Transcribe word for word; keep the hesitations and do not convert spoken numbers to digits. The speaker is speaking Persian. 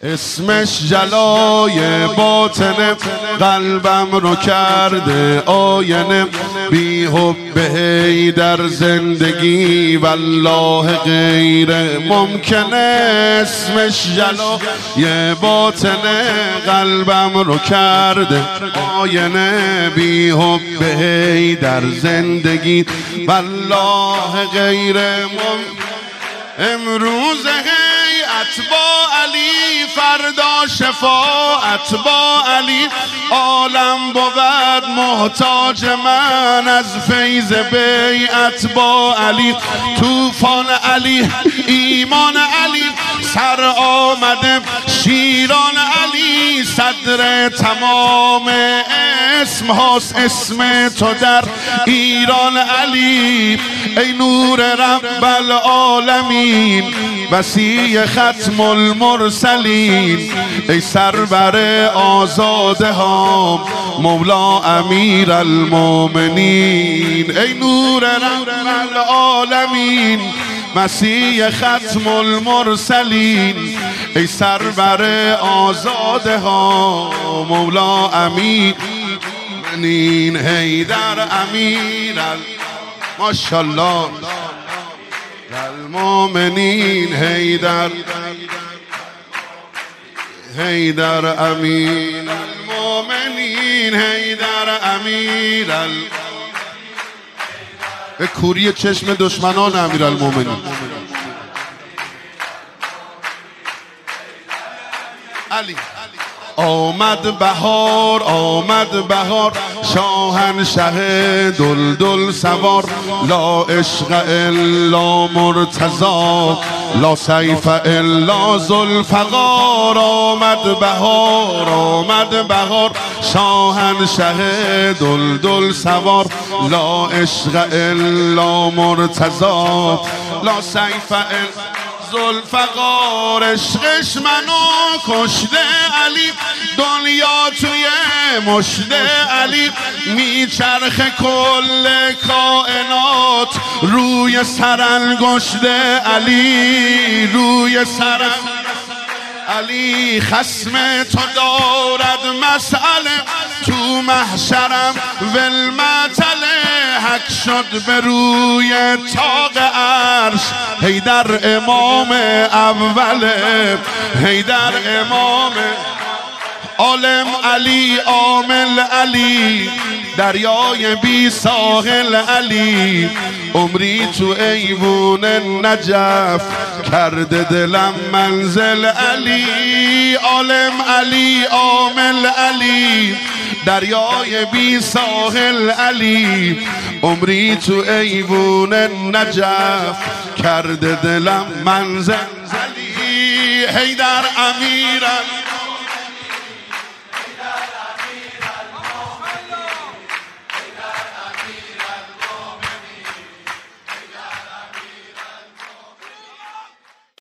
اسمش جلای باطن قلبم رو کرده آینه، بی حب حیدر زندگی والله غیر ممکنه. اسمش جلای باطن قلبم رو کرده آینه، بی حب حیدر زندگی والله غیر ممکنه. امروز هیئت با علی، فردا شفاعت با علی، عالم بود محتاج من از فیض بیعت با علی. طوفان علی، ایمان علی، سر آمده شیران علی، صدر تمام اسم هاست اسم تو در ایران علی. ای نور رب العالمین، وسیع ختم المرسلین، ای سرور آزاده ها مولا امیر المؤمنین. ای نور رب العالمین، مسیح ختم المرسلین، ای سرور آزاده ها مولا امیر المؤمنین. حیدر امیر ماشاءالله المؤمنین. حیدر حیدر امیر المؤمنین. حیدر امیر ال... به کوری چشم دشمنان امیر المؤمنین. علی آمد بهار، آمد بهار، شاهنشه دلدل سوار، لا عشق الا مرتضی، لا سیف الا ذوالفقار. آمد بهار، آمد بهار، شاهنشه دلدل سوار، لا عشق الا مرتضی، لا سیف الا ذوالفقار. عشقش منو کشته علی، دنیا توی مشته علی، میچرخه کل کائنات روی سرانگشته علی، روی سرانگشته علی. خصم تو دارد مسئله تو محشرم ولمتله، حک شد به روی طاق عرش حیدر امام اوله، حیدر امام عالم علی، عامل علی، دریای بی ساحل علی. عمری تو ایوون نجف کرده دلم منزل علی، عالم علی، عامل علی، دریای بی ساحل علی. عمری تو ایوون نجف کرده دلم منزل علی. حیدر امیر